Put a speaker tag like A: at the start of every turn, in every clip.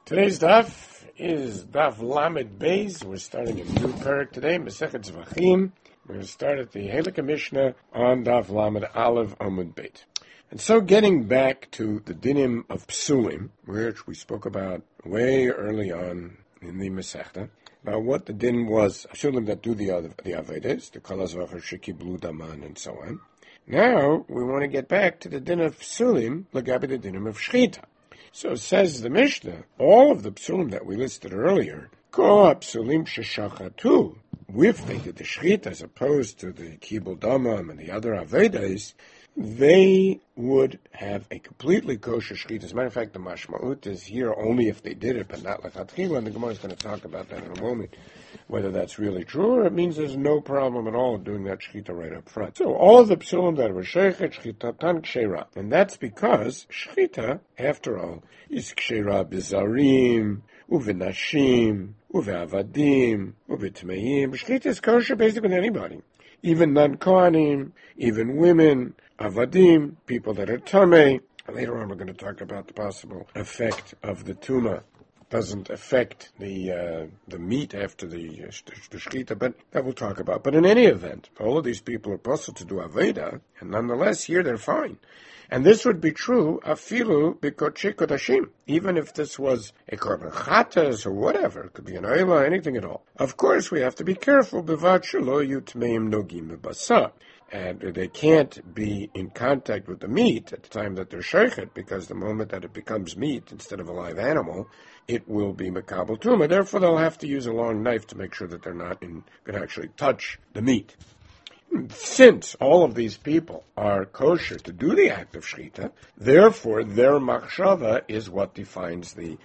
A: Today's daf is daf Lamed Beis. We're starting a new parak today, Masechet Zvachim. We're going to start at the Halakha Mishnah on daf Lamed Aleph Amud Beit. And so getting back to the dinim of Psulim, which we spoke about way early on in the Masechta, about what the din was, Psulim that do the Avedes, the Kol HaZvachar Shekiblu Daman, and so on. Now we want to get back to the din of Psulim, Lagabi the dinim of Shchita. So says the Mishnah, all of the psulim that we listed earlier, ko psulim sheshachatu, if they did the shchita as opposed to the kibul damam and the other avedas, they would have a completely kosher shchita. As a matter of fact, the mashma'ut is here only if they did it, but not lechatchila, and the Gemara is going to talk about that in a moment, whether that's really true or it means there's no problem at all doing that shchita right up front. So all of the psulim that were sheichet, shchita tan kshera, and that's because shchita, after all, is kshera bizarim, uvenashim, uveavadim, uvetmeim. Shchita is kosher basically with anybody, even non-kohanim, even women, avadim, people that are tamei. Later on we're going to talk about the possible effect of the tuma. Doesn't affect the meat after the shchita, but that we'll talk about. But in any event, all of these people are possible to do aveda, and nonetheless here they're fine. And this would be true afilu b'kodshei kodashim, even if this was a korban chatas or whatever. It could be an oila, anything at all. Of course, we have to be careful b'vat shelo yutmeim nogim b'basar. And they can't be in contact with the meat at the time that they're sheichet, because the moment that it becomes meat instead of a live animal, it will be makabel tuma. Therefore, they'll have to use a long knife to make sure that they're not going to actually touch the meat. Since all of these people are kosher to do the act of shchita, therefore their machshava is what defines the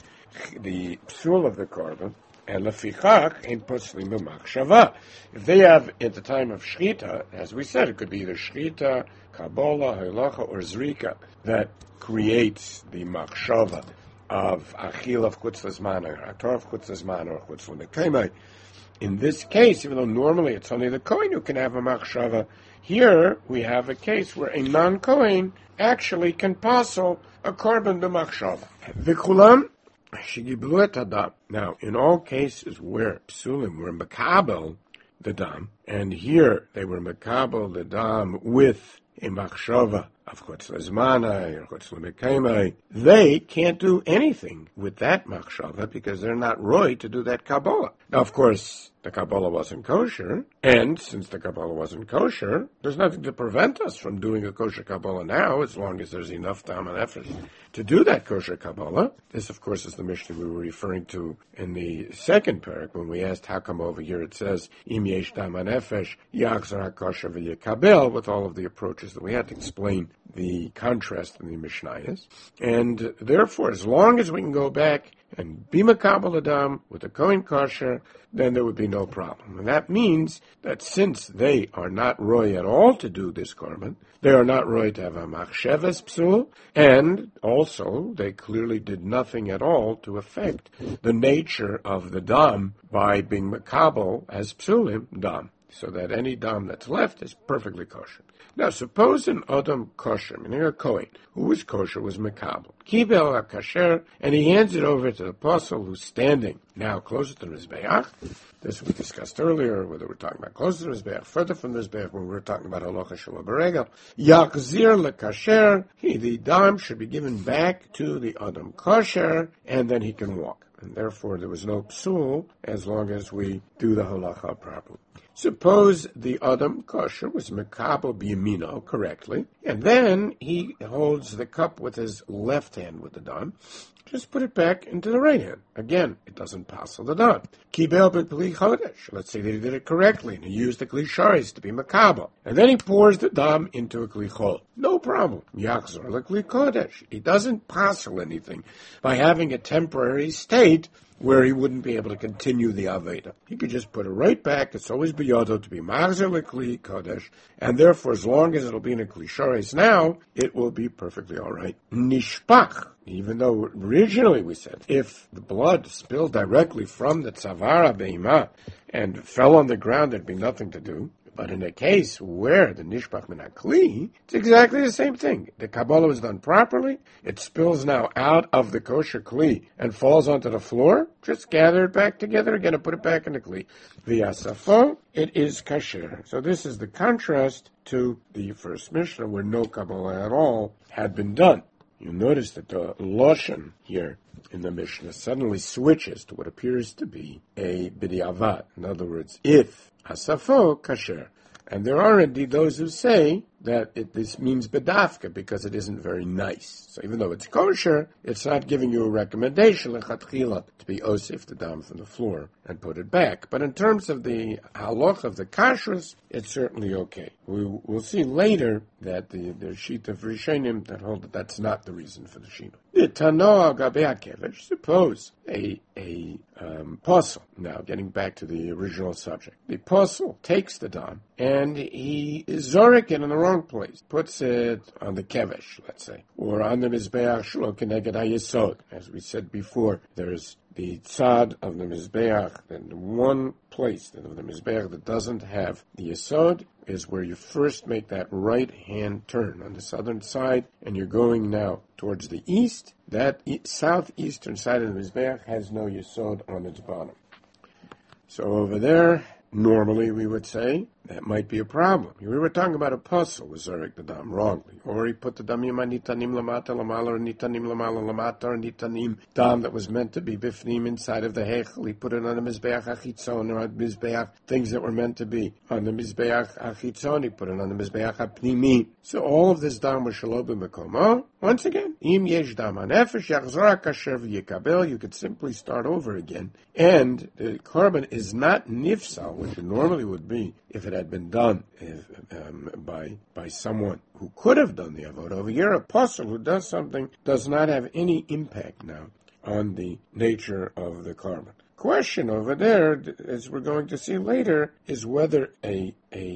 A: psul of the korban. And lefichach ein poslim b'machshava. If they have at the time of shchita, as we said, it could be either shchita, kabbalah, halacha, or zrika that creates the machshava of achil of chutz l'zman, or atar of chutz l'zman, or chutz l'mekayimai. In this case, even though normally it's only the kohen who can have a machshava, here we have a case where a non-kohen actually can passel a korban b'machshava. V'kulam shegiblu et hadam. Now, in all cases where psulim were makabel the dam, and here they were makabel the dam with a machshava of chutz l'zmanai or chutz l'mekayimai, they can't do anything with that machshava because they're not roy to do that kabbalah. Now, of course, the Kabbalah wasn't kosher, and since the Kabbalah wasn't kosher, there's nothing to prevent us from doing a kosher Kabbalah now, as long as there's enough time and effort to do that kosher Kabbalah. This, of course, is the Mishnah we were referring to in the second parak, when we asked how come over here it says, Im yesh dam hanefesh, yachzor hakosher v'yekabel, with all of the approaches that we had to explain the contrast in the Mishnayos. And therefore, as long as we can go back and be makabel adam with a kohen kosher, then there would be no problem. And that means that since they are not roy at all to do this korban, they are not roy to have a machsheves psul, and also they clearly did nothing at all to affect the nature of the dam by being makabel as psulim dam, so that any dam that's left is perfectly kosher. Now, suppose an adam kosher, meaning a kohen, who was kosher, was makabel, kibel ha-kasher, and he hands it over to the apostle who's standing now closer to the Mizbeach. This we discussed earlier, whether we're talking about closer to the Mizbeach, further from the Mizbeach, when we were talking about halacha shelo beregel. Yachzir le-kasher, the dam should be given back to the adam kosher, and then he can walk. And therefore there was no psul as long as we do the halacha properly. Suppose the Adam kosher was makabel b'yamino correctly, and then he holds the cup with his left hand with the dam. Just put it back into the right hand. Again, it doesn't passel the dam. Kibel b'kli chodesh. Let's say that he did it correctly, and he used the kli sharis to be makabel. And then he pours the dam into a kli chol. No problem. Yachzor l'kli kodesh. He doesn't passel anything by having a temporary state where he wouldn't be able to continue the Aveda. He could just put it right back. It's always biyodo to be Machzer L'Kli Kodesh, and therefore, as long as it'll be in a Kli Sharis now, it will be perfectly all right. Nishpach, even though originally we said, if the blood spilled directly from the Tzavara Be'imah and fell on the ground, there'd be nothing to do. But in a case where the nishbach min hakli, it's exactly the same thing. The Kabbalah was done properly. It spills now out of the kosher kli and falls onto the floor. Just gather it back together again and put it back in the kli. V'yasafo, it is kasher. So this is the contrast to the first Mishnah where no Kabbalah at all had been done. You notice that the Loshen here in the Mishnah suddenly switches to what appears to be a b'diavad. In other words, if asafo kasher. And there are indeed those who say that this means bedafka because it isn't very nice. So even though it's kosher, it's not giving you a recommendation lechatchila to be osif the dam from the floor and put it back. But in terms of the halach of the kashrus, it's certainly okay. We'll see later that the sheet of Rishonim that hold that that's not the reason for the shino. The tanoa gabei hakevesh, suppose a posel. Now, getting back to the original subject, the posel takes the dam and he is zorik it in the wrong place, puts it on the kevesh, let's say, or on the mizbeach shlo keneged hayesod. As we said before, there's the tzad of the mizbeach, and the one place of the mizbeach that doesn't have the yesod is where you first make that right-hand turn on the southern side, and you're going now towards the east. That southeastern side of the mizbeach has no yesod on its bottom. So over there, normally we would say that might be a problem. We were talking about a puzzle with Zarek the Dam wrongly. Or he put the damim nitanim lamata lamala or nitanim lamala lamata or nitanim dam that was meant to be bifnim inside of the hechel. He put it on the mizbeach achitzon or on the mizbeach things that were meant to be on the mizbeach achitzon. He put it on the mizbeach apnimi. So all of this dam was shalom b'mekomo. Once again, im yesh dam hanefesh yachzor kasher v'yikabel. You could simply start over again, and the korban is not nifsal, which it normally would be if it had been done by someone who could have done the avodah. Over here, a apostle who does something does not have any impact now on the nature of the korban. Question over there, as we're going to see later, is whether a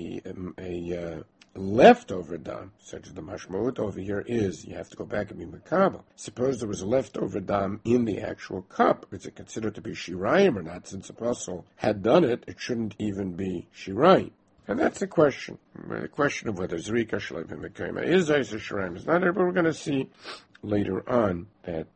A: leftover dam, such as the mashmaut over here is, you have to go back and be makabel. Suppose there was a leftover dam in the actual cup. Is it considered to be shirayim or not? Since the apostle had done it, it shouldn't even be shirayim. And that's the question. The question of whether zrika shleim b'mekayma is Isa shirayim is not it, but we're going to see later on that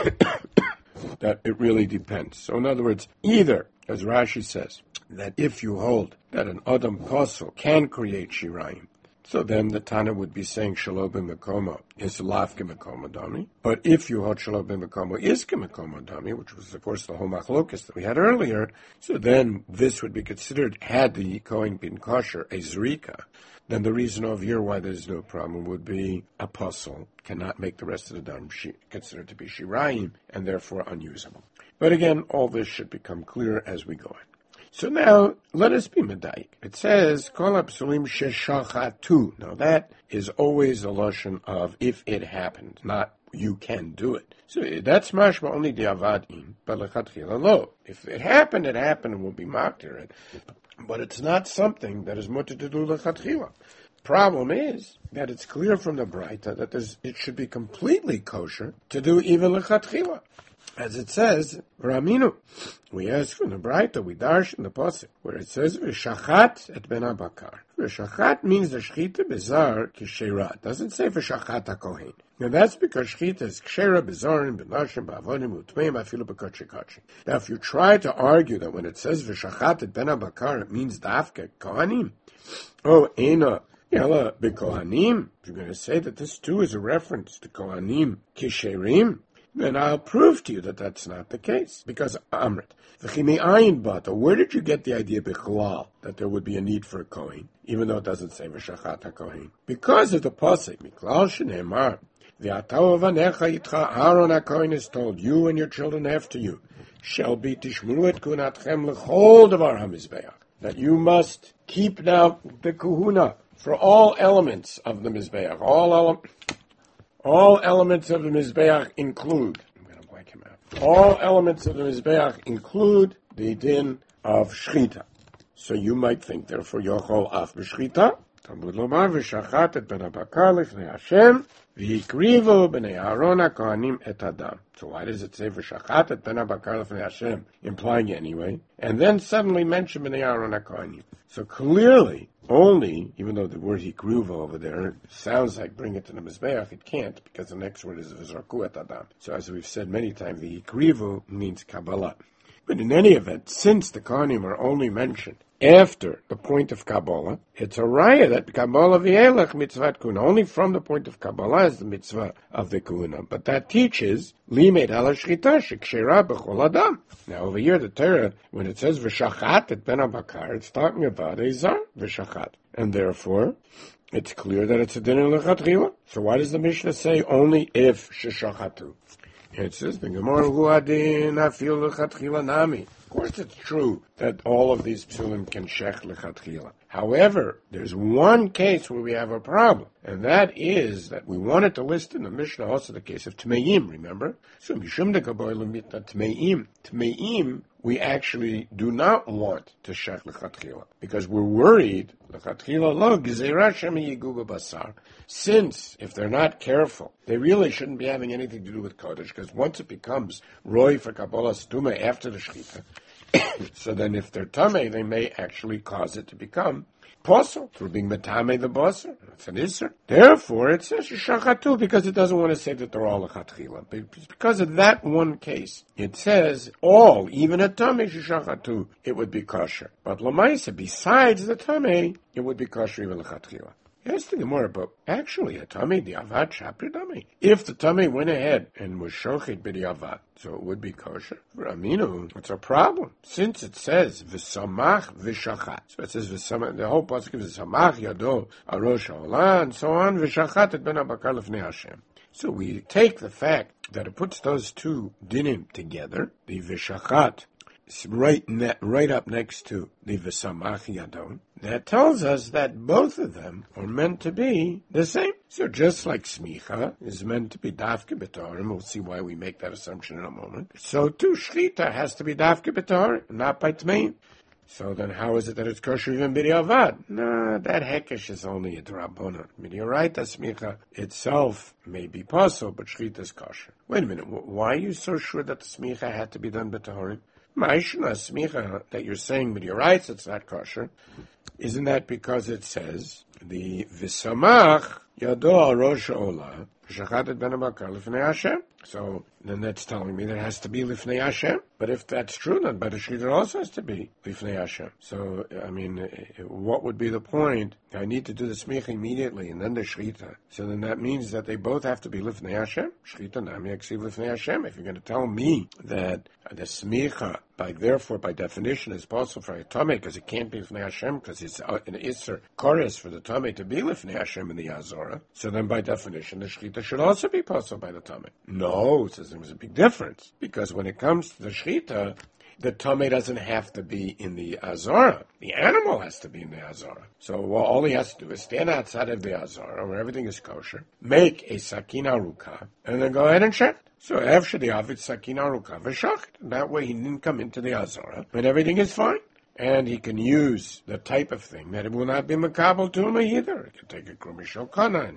A: that it really depends. So in other words, either, as Rashi says, that if you hold that an adam apostle can create shirayim, so then the Tana would be saying Shalom b'mekomo is laf k'mekomo dami. But if you hold Shalom b'mekomo is k'mekomo dami, which was of course the whole machlokas that we had earlier, so then this would be considered, had the Kohen been kosher, a zrika, then the reason over here why there's no problem would be apostle cannot make the rest of the dam considered to be shirayim and therefore unusable. But again, all this should become clear as we go on. So now, let us be medayik. It says, Kol ha'psulim sheshachatu. Now that is always a lotion of if it happened, not you can do it. So that's mashma only diavadim, but lechatchila lo. If it happened, and we'll be maktir it. But it's not something that is mutter to do lechatchila. Problem is that it's clear from the Braita that it should be completely kosher to do even lechatchila. As it says, Raminu, we ask from the Braita, we darsh in the Pasuk, where it says, V'shachat et ben abakar. V'shachat means the shchita bezar k'shera. It doesn't say v'shachat ha-kohen. Now that's because shchita is k'shera bezarim, b'nashim, b'avonim, u'tmeim, afilu b'kotche-kotche. Now if you try to argue that when it says v'shachat et ben abakar, it means dafke kohanim. Oh, ena, yalla b'kohanim. If you're going to say that this too is a reference to kohanim kisherim, then I'll prove to you that that's not the case. Because Amrit, v'chimi ayin bata, where did you get the idea bichlal that there would be a need for a kohen, even though it doesn't say v'shachat ha-kohen? Because of the pasuk, miklal shene'emar, v'atau avanecha yitcha, Aaron ha-kohen is told, you and your children after you shall be tishmuru et kunatchem l'chol devar ha-mizbeach, that you must keep now the kuhuna for all elements of the mizbeach, all elements of the Mizbeach include, I'm going to blank him out. All elements of the Mizbeach include the din of Shchita. So you might think, therefore, Yochol af b'Shchita, Talmud lomar v'shachat et ben abakar lifnei Hashem, v'hikrivu b'nei Aaron ha-kohanim et adam. So why does it say v'shachat et ben abakar lifnei Hashem, implying anyway, and then suddenly mention b'nei Aaron ha-kohanim? So clearly, only, even though the word hikruva over there sounds like bring it to the Mizbeach, it can't, because the next word is v'zarku et adam. So as we've said many times, the hikrivu means Kabbalah. But in any event, since the Kohanim are only mentioned after the point of Kabbalah, it's a raya that Kabbalah v'elech mitzvat kuna. Only from the point of Kabbalah is the mitzvah of the kuna. But that teaches limed ala shchita shekshera b'chol adam. Now over here, the Torah, when it says v'shachat et ben abakar, it's talking about a zar v'shachat. And therefore, it's clear that it's a din lechatchila. So why does the Mishnah say only if sheshachatu? It says the Gemara hu adin afil lechatchila nami. Of course, it's true that all of these psulim can shech lechatchila. However, there's one case where we have a problem, and that is that we wanted to list in the Mishnah also the case of Tmeim, remember? So Mishum de Kaboy Lemita Tmeim. Tmeim, we actually do not want to shech lechatchila, because we're worried, lechatchila lo gzeira shem yiguba basar. Since, if they're not careful, they really shouldn't be having anything to do with Kodesh, because once it becomes Roy for Kabbalas Tumah after the Shechita, so then if they're Tameh, they may actually cause it to become Posel, through being Metameh the Bosser. It's an Isser. Therefore, it says Shachatu, because it doesn't want to say that they're all Lechatchila. Because of that one case, it says all, even a Tameh Shachatu, it would be kosher. But Lamaisa, besides the Tameh, it would be kosher even Lechatchila. Yes, the Gemara, but actually, a Tameh, the Avad, Shapir Tameh. If the Tameh went ahead and was Shochit b'di Avad, so it would be kosher. For Aminu, it's a problem. Since it says, V'samach v'shachat. So it says, V'samach, the whole pasuk is V'samach yado arosh ha'olah, and so on, V'shachat et ben abakar lefnei Hashem. So we take the fact that it puts those two dinim together, the V'shachat, right up next to the V'samach yadon. That tells us that both of them are meant to be the same. So just like smicha is meant to be dafke b'torim, we'll see why we make that assumption in a moment. So too, shchita has to be dafke b'torim, not by tmeim. So then how is it that it's kosher even b'di avad? No, that hekesh is only a drabona. You're right, that smicha itself may be possible, but shchita is kosher. Wait a minute, why are you so sure that the smicha had to be done b'torim? Ma'ishna smicha that you're saying, but you're right, it's not kosher. Isn't that because it says the v'samach yado rosh olah v'shachat ben abakar lifnei Hashem? So then that's telling me there has to be lifnei Hashem. But if that's true, then by the shechita also has to be lifnei Hashem. So I mean, what would be the point? I need to do the smicha immediately and then the shechita. So then that means that they both have to be lifnei Hashem. Shechita nami yaksiv lifnei Hashem. If you're going to tell me that the smicha, by definition, is possible for a tameh because it can't be lifnei Hashem because it's an isser chorus for the tameh to be lifnei Hashem in the Azora. So then by definition, the shechita should also be possible by the tameh. No, it says there's a big difference because when it comes to the shechita, the tameh doesn't have to be in the Azora. The animal has to be in the Azora. So all he has to do is stand outside of the Azora where everything is kosher, make a sakin aruka, and then go ahead and shecht. So after the avid sakin aruka v'shacht. That way he didn't come into the Azora, and everything is fine. And he can use the type of thing that it will not be makabel tuma either. He can take a krumishol kana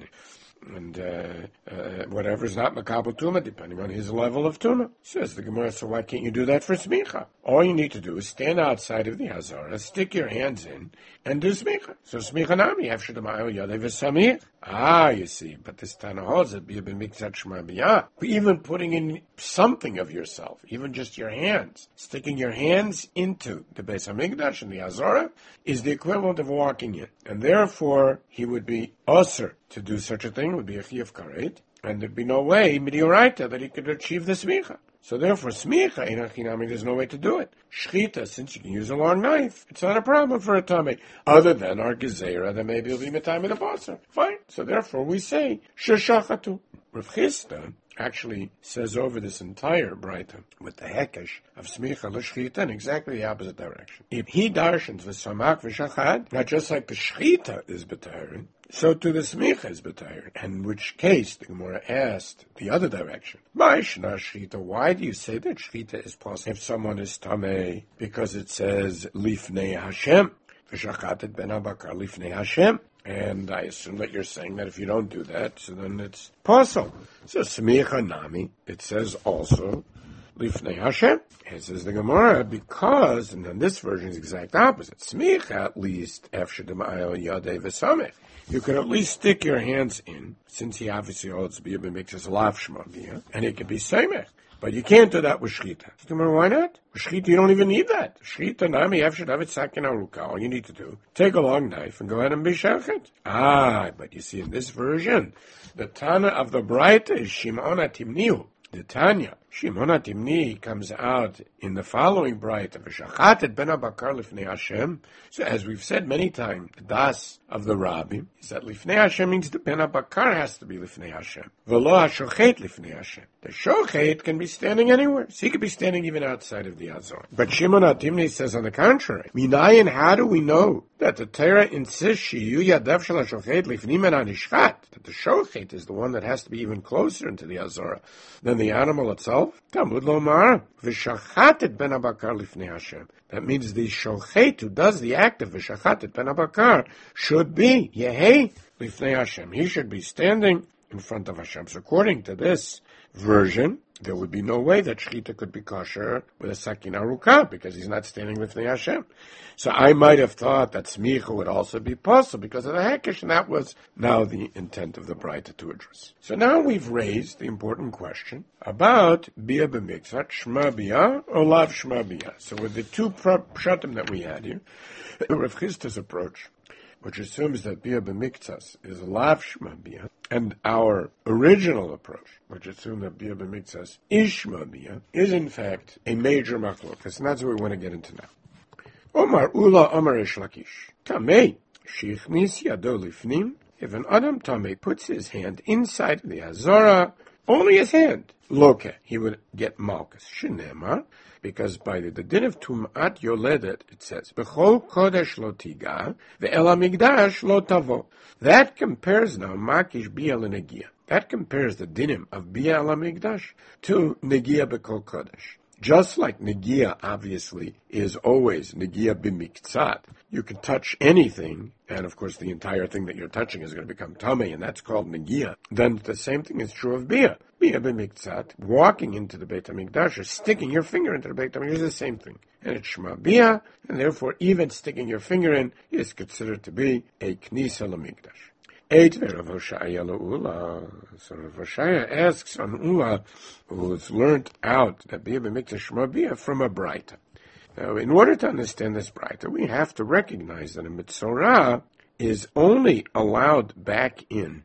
A: and whatever is not makabel tuma, depending on his level of tuma. Says the Gemara, so why can't you do that for smicha? All you need to do is stand outside of the Hazara, stick your hands in, and do smicha. So smicha nami, after the ma'il yadev samich. You see, but this Tana holds it, be a b'mikzat shema b'yah. Even putting in something of yourself, even just your hands, sticking your hands into the Beis HaMikdash and the Hazara is the equivalent of walking in. And therefore, he would be usher to do such a thing, would be a chiyuv karet, and there'd be no way, midioraita, that he could achieve the smicha. So therefore, smicha, there's no way to do it. Shchita, since you can use a long knife, it's not a problem for a tameh. Other than our gezerah, that maybe it'll be metameh the basar. Fine. So therefore, we say, sheshachatu. Rav Chisda actually says over this entire Braita with the hekesh of smicha l'shchita in exactly the opposite direction. If he darshans v'samach v'shachad, not just like the shchita is b'tarin, so to the smicha is b'tayin. In which case, the Gemara asked the other direction. Why do you say that shchita is possible if someone is tameh? Because it says lifnei Hashem. V'shachatet ben abakar lifnei Hashem. And I assume that you're saying that if you don't do that, so then it's possible. So smicha nami, it says also lifnei Hashem. And says the Gemara, because, and then this version is the exact opposite. Smicha, at least, efshedim ayel yadei v'samech. You could at least stick your hands in, since he obviously holds biyah b'miktzas lav shema biyah, and it could be samech. But you can't do that with shchita. Why not? With shchita, you don't even need that. Shchita, nami, efshed avet sakin aruka. All you need to do, take a long knife and go ahead and be shachet. But you see in this version, the Tana of the Braita is Shimon HaTimnihu. The Tanya, Shimon HaTimni, comes out in the following Braita, V'shachatet ben HaBakar lifnei Hashem. So as we've said many times, the das of the Rabbi is that lifnei Hashem means the ben HaBakar has to be lifnei Hashem. V'lo hashochet lifnei Hashem. The shochet can be standing anywhere. So he could be standing even outside of the Azor. But Shimon HaTimni says on the contrary, Minayin, how do we know that the Torah insists shiyu yadav shel hashochet lifnim en hanishchat? That the shochet is the one that has to be even closer into the Azor than the animal itself? Talmud lomar, v'shachatet ben HaBakar lifnei Hashem. That means the shochet who does the act of v'shachatet ben HaBakar should be yehei lifnei Hashem. He should be standing in front of Hashem. So according to this version, there would be no way that shchita could be kosher with a sakin arukah, because he's not standing with the Hashem. So I might have thought that smicha would also be possible because of the hekesh, and that was now the intent of the Braita to address. So now we've raised the important question about biyah b'miktzat, shma biyah or lav shma biyah. So with the two pshatim that we had here, Rav Chisda's approach, which assumes that biyah b'miktzas is lav shma biyah, and our original approach, which assumes that biyah b'miktzas is shma biyah, is in fact a major machlokas, and that's what we want to get into now. Omar Ula Omar Reish Lakish. Tamei shichnis yado lifnim. If an adam tamei puts his hand inside the Hazorah, only his hand, loke, he would get malchus. Shenemar, because by the din of Tum'at Yoledet, it says, B'chol Kodesh lo tiga, ve'el hamigdash lo tavo. That compares now Makish Biyah l'Negia. That compares the dinim of Biyah al hamigdash to Negia B'kol Kodesh. Just like Negia, obviously, is always Negia b'miktzat. You can touch anything, and of course the entire thing that you're touching is going to become tamei, and that's called Negia. Then the same thing is true of Biyah. Biyah b'miktzat, walking into the Beit HaMikdash, or sticking your finger into the Beit HaMikdash is the same thing. And it's Shema Biyah, and therefore even sticking your finger in is considered to be a Knisa l'Mikdash. Rav Hoshaya Ula. So Rav Hoshaya asks on Ula, who's learned out that Biyah b'miktzah Shema Biyah from a Braita. Now, in order to understand this Braita, we have to recognize that a Mitzorah is only allowed back into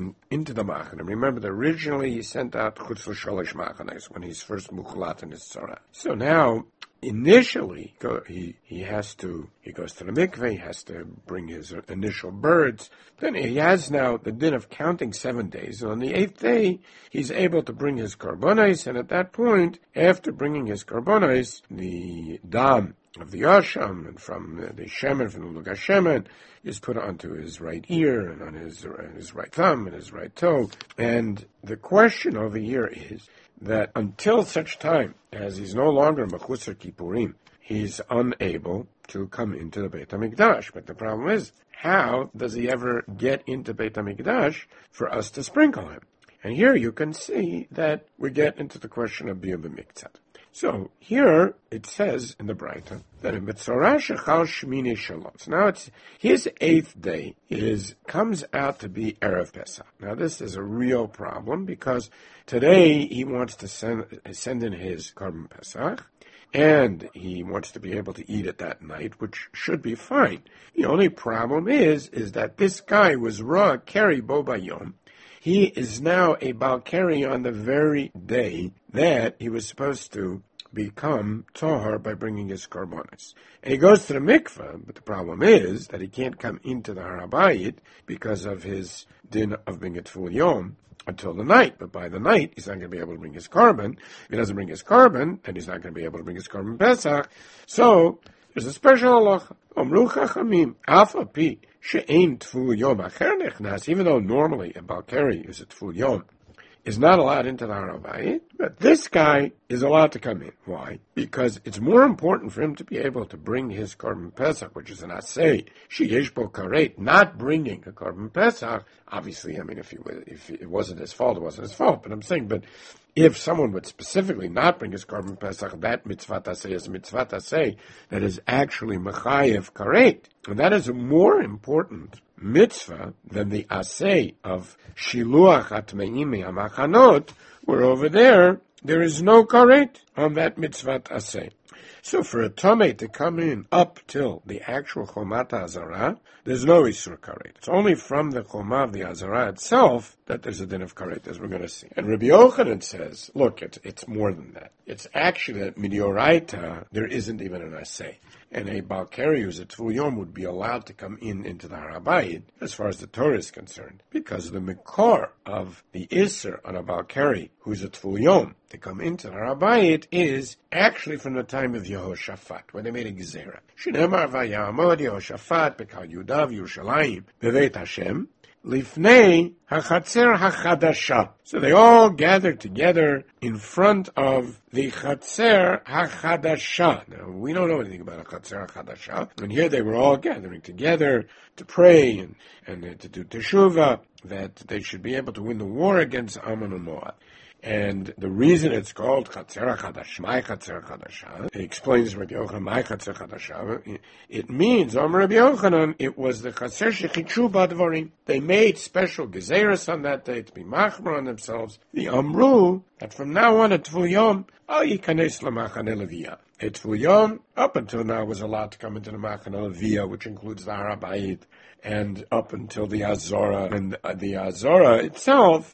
A: the Machane. Remember that originally he sent out Chutz l'Sholosh Machanes when he's first Mukhlat in his Tzorah. So now, initially, he goes to the mikveh, he has to bring his initial birds. Then he has now the din of counting 7 days. And on the 8th day, he's able to bring his karbonos. And at that point, after bringing his karbonos, the dam of the asham and from the shemen, from the lugas shemen, is put onto his right ear and on his right thumb and his right toe. And the question over here is that until such time as he's no longer Mechusar Kippurim, he's unable to come into the Beit HaMikdash. But the problem is, how does he ever get into Beit HaMikdash for us to sprinkle him? And here you can see that we get into the question of Biyah b'miktzat. So here it says in the Braita that in Mitzorah shechal shmini shalom. So now it's his 8th day comes out to be Erev Pesach. Now this is a real problem because today he wants to send in his Korban Pesach, and he wants to be able to eat it that night, which should be fine. The only problem is that this guy was Ra Keri Bo Bayom. He is now a Balkari on the very day that he was supposed to become Tohar by bringing his Karbonis. And he goes to the mikveh, but the problem is that he can't come into the Har HaBayit because of his din of being a Tful Yom until the night. But by the night, he's not going to be able to bring his carbon. If he doesn't bring his carbon, then he's not going to be able to bring his Korban Pesach. So, there's a special halacha. Omru Chachamim, Alpha P. She'ein Tful Yom Acher Nechnas, even though normally a Balkari is a Tful Yom, is not allowed into the Har HaBayit, but this guy is allowed to come in. Why? Because it's more important for him to be able to bring his Korban Pesach, which is an asay, sheyesh bo karet, not bringing a Korban Pesach. Obviously, I mean, if it wasn't his fault, it wasn't his fault. But I'm saying, if someone would specifically not bring his Korban Pesach, that mitzvah asay is a mitzvah asay that is actually mechayev karet. And that is a more important mitzvah than the asay of shiluach atmeim hamachanot, where over there is no karet on that mitzvah asay. So for a Tomei to come in up till the actual Chomat HaAzara, there's no Isur Karet. It's only from the Chomah of the Azara itself that there's a din of Karet, as we're going to see. And Rabbi Yochanan says, look, it's more than that. It's actually that Midioraita, there isn't even an Asay. And a Balkari who's a Tvul Yom would be allowed to come into the Har HaBayit, as far as the Torah is concerned, because the Mikor of the Isser on a Balkari who's a Tvul Yom to come into the Har HaBayit is actually from the time of Yehoshaphat, when they made a Gezerah. Shneimar vayamod Yehoshaphat bekal Yudav Yerushalayim beveit Hashem lifnei hachatzer hachadasha. So they all gathered together in front of the Chatzer HaChadasha. Now, we don't know anything about a Chatzer HaChadasha. And here they were all gathering together to pray and to do teshuvah, that they should be able to win the war against Ammon and Moab. And the reason it's called Chatzer HaChadasha, my Chatzer HaChadasha, it explains Rabbi Yochanan, my Chatzer HaChadasha, it means, Rabbi Yochanan, it was the Chatzer Shechichu Badvarim. They made special gezeras on that day to be machmer on themselves. The Amru, that from now on at Tvul Yom, Al Yikanes LaMachane Leviyah. A Tvul Yom, up until now, was allowed to come into the Machane Leviyah, which includes the Har HaBayit, and up until the Azora. And the Azora itself,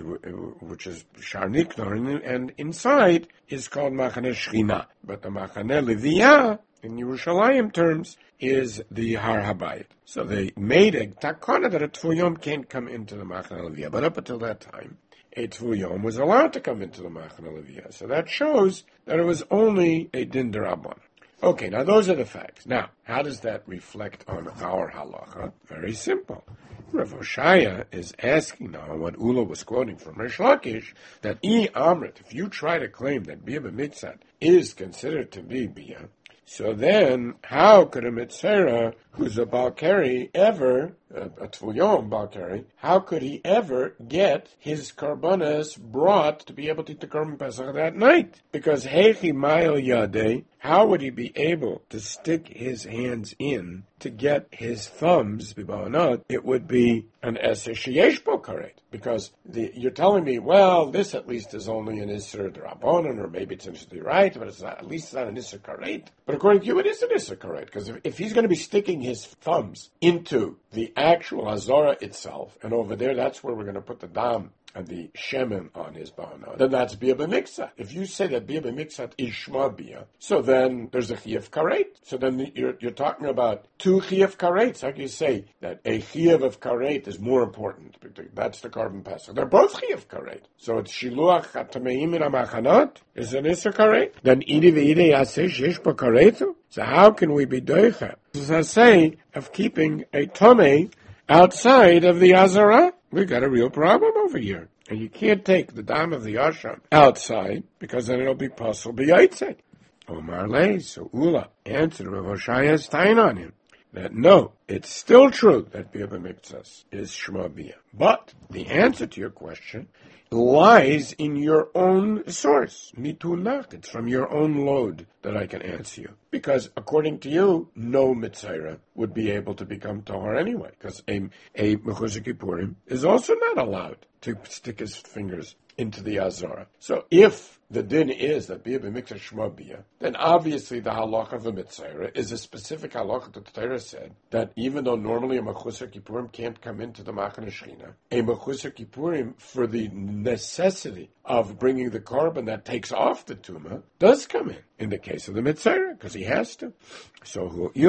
A: which is Shar Niknar, and inside is called Machane Shechina. But the Machane Leviyah, in Yerushalayim terms, is the Har HaBayit. So they made a takana that a Tvul Yom can't come into the Machane Leviyah. But up until that time, a Tvul Yom was allowed to come into the Machane Leviyah. So that shows that it was only a Din D'Rabban. Okay, now those are the facts. Now, how does that reflect on our halacha? Very simple. Rav Hoshaya is asking now what Ula was quoting from Rish Lakish, that Amrit, if you try to claim that Bia B'mitzat is considered to be Bia, so then how could a Mitzera who's a Balkari ever, a Tvul Yom Balkari, how could he ever get his Karbanas brought to be able to eat the Korban Pesach that night? Because Heichi Mayel Yadeh, how would he be able to stick his hands in to get his thumbs, it would be an Eser Sheyesh Bo Karet. Because you're telling me, well, this at least is only an Isser D'Rabbanan, or maybe it's Isser right, but it's not, at least it's not an Isser Karet. But according to you, it is an Isser Karet, because if he's going to be sticking his thumbs into the actual Hazara itself, and over there, that's where we're going to put the dam and the shemen on his bahana, then that's Bia B'mitzat. If you say that Bia B'mitzat is Shma Bia, so then there's a Chiyuv Karet. So then you're talking about two Chiyuv Karets. How can you say that a Chiyuv of Karet is more important? That's the Korban Pesach. They're both Chiyuv Karet. So it's Shiluach HaTameim in HaMachanot is an Isser Karet. Then Idi V'Idi Yaseh Shesh Bo Karetu. So how can we be doicha? This is a say of keeping a Tomei outside of the Azara. We've got a real problem over here. And you can't take the dam of the Asham outside, because then it'll be possible b'yaitze. Omar Lei, so Ula answered Rav Hoshaya's tain on him, that no, it's still true that Bia B'mitzas is Shema Bia. But the answer to your question lies in your own source. Mitunach, it's from your own load that I can answer you. Because according to you, no Mitzayra would be able to become Tahor anyway. Because a Mechuzah Kippurim is also not allowed to stick his fingers into the Azara. So if the din is that Bia B'mitzah Shema Bia, then obviously the halacha of the Mitzayra is a specific halacha that the Torah said, that even though normally a Mechuzah Kippurim can't come into the Machane Shechina, a Mechuzah Kippurim, for the necessity of bringing the korban that takes off the tumah, does come in the case of the Mitzayra, because he has to. So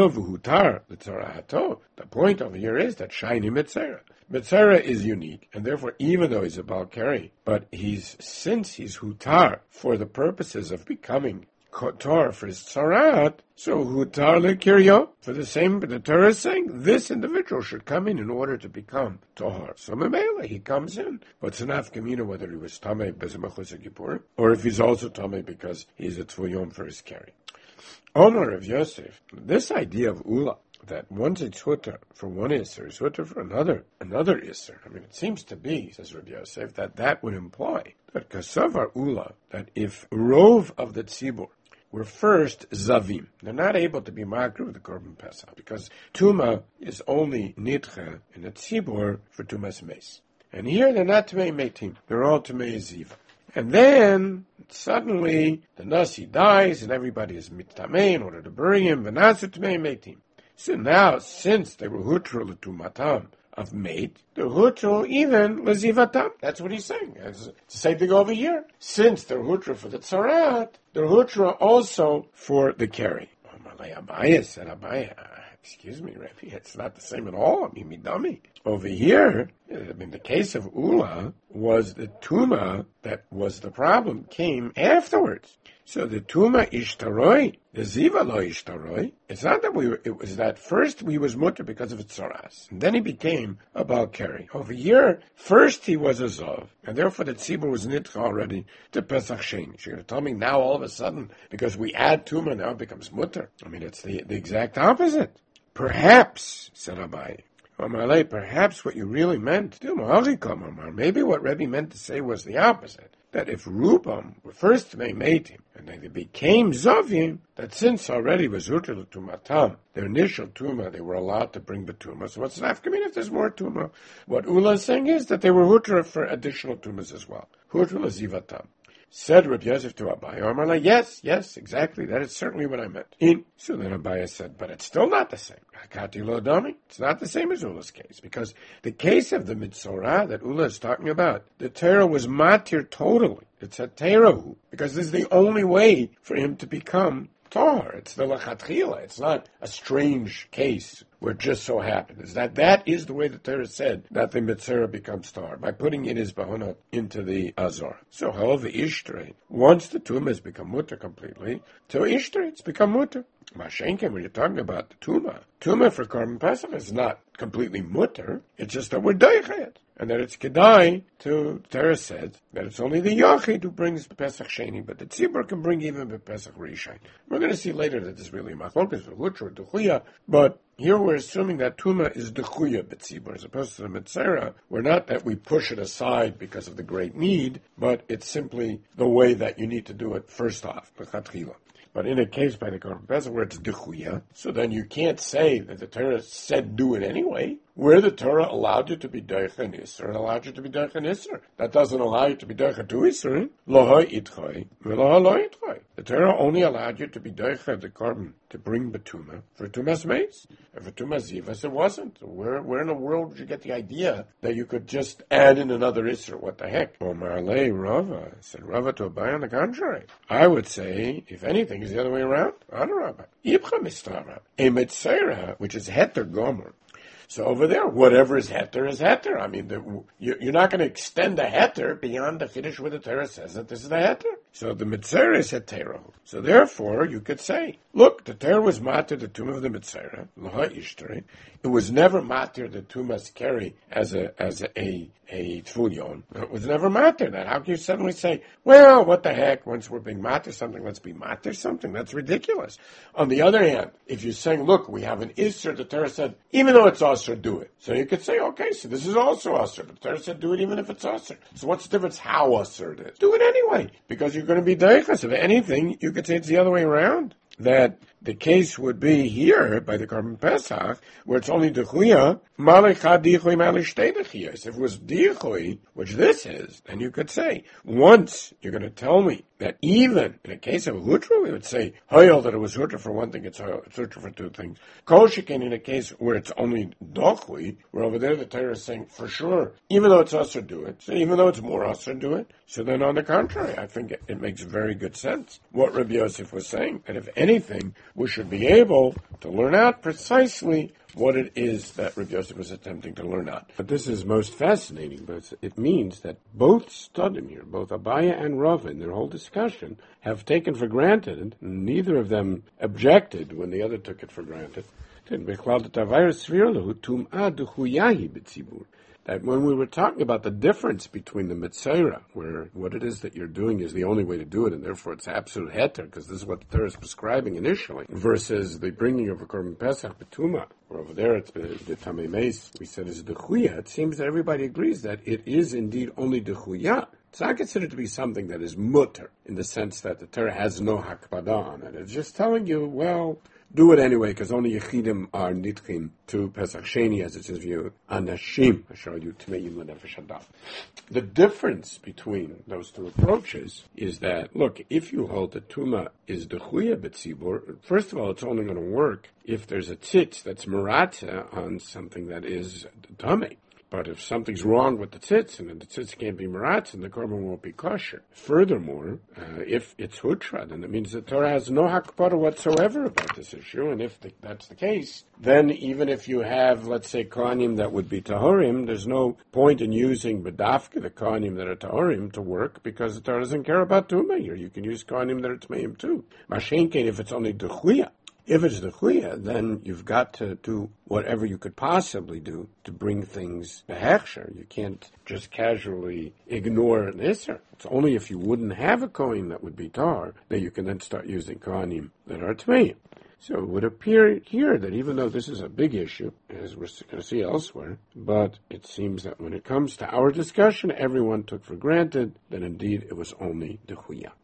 A: Hutar, the Tzarahato, the point over here is that Shiny Mitzayra. Mitzayra is unique, and therefore, even though he's a Balkari, but since he's Hutar for the purposes of becoming Torah for his tzarat, so hutar lekiryo, for the Torah is saying this individual should come in order to become tahar. So Mamela, he comes in, but it's an afkamina whether he was tamei bezemachos Kippur, or if he's also tamei because he's a tvuyom for his carry. Honor of Yosef, this idea of ula, that once it's hutter for one Isser, it's hutter for another Isser. I mean, it seems to be, says Rabbi Yosef, that would imply that kasavar ula, that if rov of the tzibur were first zavim, they're not able to be makru with the korban pesach, because tuma is only nitcha in the tzibur for tumas meis. And here they're not tumei meitim, they're all tumei ziva. And then, suddenly, the nasi dies, and everybody is mittamei in order to bury him, v'nasu tumei meitim. So now, since they were hutru l'tumatam of mate, they're hutru even l'zivatam. That's what he's saying. It's the same thing over here. Since they're hutru for the tzarat, they're hutru also for the carry. Abaye said, Abaye, excuse me, Rebbe, it's not the same at all. I mean, dummy. Over here, the case of Ula was the Tuma that was the problem, came afterwards. So the Tuma ishtaroi, the Ziva lo ishtaroi, it's not that it was that first we was mutter because of Tzaras, and then he became a Balkari. Over here, first he was a Zov, and therefore the Tzibur was nitcha already to Pesach Sheni. So you're going to tell me now all of a sudden, because we add Tuma, now it becomes mutter. I mean, it's the exact opposite. Perhaps, said Abaye, perhaps what you really meant, maybe what Rebbe meant to say was the opposite. That if Rubam were first made him, and then they became Zavim, that since already was Hutter Tumatam, their initial Tuma, they were allowed to bring the Tuma. So what's nafkamin if there's more Tuma? What Ula is saying is that they were Hutter for additional Tumas as well. Hutter Lazivatam. Said Rabbi Yosef to Abaye, yes, exactly, that is certainly what I meant. So then Abaye said, but it's still not the same. Hakati lo dami. It's not the same as Ula's case, because the case of the Mitzorah that Ula is talking about, the Torah was matir totally. It's a Terahu, because this is the only way for him to become Tahar. It's the Lachatchila. It's not a strange case where it just so happened. Is that is the way the Torah said that the Mitzorah becomes Tahar, by putting in his Bahana into the Azor. So, however, Ishtre, once the Tumah has become mutter completely, to Ishtre it's become mutter. Mashenken, when you're talking about the Tumah for Korban Pesach is not completely mutter, it's just that we're doichet. And that it's kedai to, Torah said, that it's only the Yachid who brings the Pesach Sheni, but the Tzibur can bring even the Pesach Rishon. We're going to see later that there's really machlokas for Hutra, Duchuya, but here we're assuming that Tuma is Duchuya B'Tzibur, as opposed to the Mitzera. We're not that we push it aside because of the great need, but it's simply the way that you need to do it first off, B'Chatchila. But in a case by the Korban Pesach where it's Duchuya, so then you can't say that the Torah said do it anyway. Where the Torah allowed you to be Doich and Isser and allowed you to be Doich and Isser. That doesn't allow you to be Doich to Isser. Lohoi itchoi, v'loho lo itchoi. The Torah only allowed you to be Doich the Korban, to bring Betuma for Tumas Meis. And for Tumas Zivas, it wasn't. Where in the world would you get the idea that you could just add in another Isser? What the heck? Omar le Rava, said Rava to Abaye on the contrary. I would say, if anything, it's the other way around. Adarabah. Yibcha mistrava. A Mitzera, which is Heter Gomer. So over there, whatever is heter is heter. I mean, you're not going to extend the heter beyond the finish where the Torah says that this is the heter. So the Mitzera is hetero. So therefore, you could say, look, the Torah was matir the Tumah of the Mitzera, Laha Ishtari. It was never matir the Tumah's carry as a Tfulyon. It was never matir that. How can you suddenly say, well, what the heck, once we're being matir something, let's be matir something? That's ridiculous. On the other hand, if you're saying, look, we have an Isser, the Torah said, even though it's Asr, do it. So you could say, okay, so this is also Asr, but the Torah said do it even if it's Asr. So what's the difference how Asr it is? Do it anyway, because you're going to be deichas. If anything, you could say it's the other way around. That the case would be here by the Korban Pesach, where it's only Dechuya, Malicha Dichui Malishtei Dechiyas. If it was Dichui, which this is, then you could say, once you're going to tell me that even in a case of Hutra, we would say, Hoyel, that it was Hutra for one thing, it's Hutra for two things. Koshikin, in a case where it's only Dochui, where over there the Torah is saying, for sure, even though it's Asr, do it. So even though it's more Asr, do it. So then on the contrary, I think it makes very good sense what Rabbi Yosef was saying, that if anything, we should be able to learn out precisely what it is that Rabbi Yosef was attempting to learn out. But this is most fascinating, but it means that both studim here, both Abaya and Rava, in their whole discussion, have taken for granted, and neither of them objected when the other took it for granted, that when we were talking about the difference between the Mitzvah, where what it is that you're doing is the only way to do it, and therefore it's absolute heter, because this is what the Torah is prescribing initially, versus the bringing of a Korban Pesach Betuma, where over there it's the Tamei Meis, we said is the Chuya. It seems that everybody agrees that it is indeed only the Chuya. It's not considered to be something that is mutter, in the sense that the Torah has no hakpada on it. It's just telling you, well, do it anyway, because only Yechidim are nitchim to Pesach Sheni, as it says view, Anashim, Asher Yu Tmeim L'Nefesh Adam. The difference between those two approaches is that, look, if you hold that Tuma is the Chuya B'tzibur, first of all, it's only going to work if there's a tzitz that's maratza on something that is Tamei. But if something's wrong with the tzitz, and the tzitz can't be maratz, and the korban won't be kosher. Furthermore, if it's hutra, then it means the Torah has no hakpara whatsoever about this issue, and if that's the case, then even if you have, let's say, kohanim that would be tahorim, there's no point in using bedafka, the kohanim that are tahorim, to work, because the Torah doesn't care about tumah here. You can use kohanim that are tmeim too. Mashenkein, if it's only dechuya. If it's the chuya, then you've got to do whatever you could possibly do to bring things to hechsher. You can't just casually ignore an isser. It's only if you wouldn't have a kohen that would be tar that you can then start using kohanim that are tmeim. So it would appear here that even though this is a big issue, as we're going to see elsewhere, but it seems that when it comes to our discussion, everyone took for granted that indeed it was only the chuya.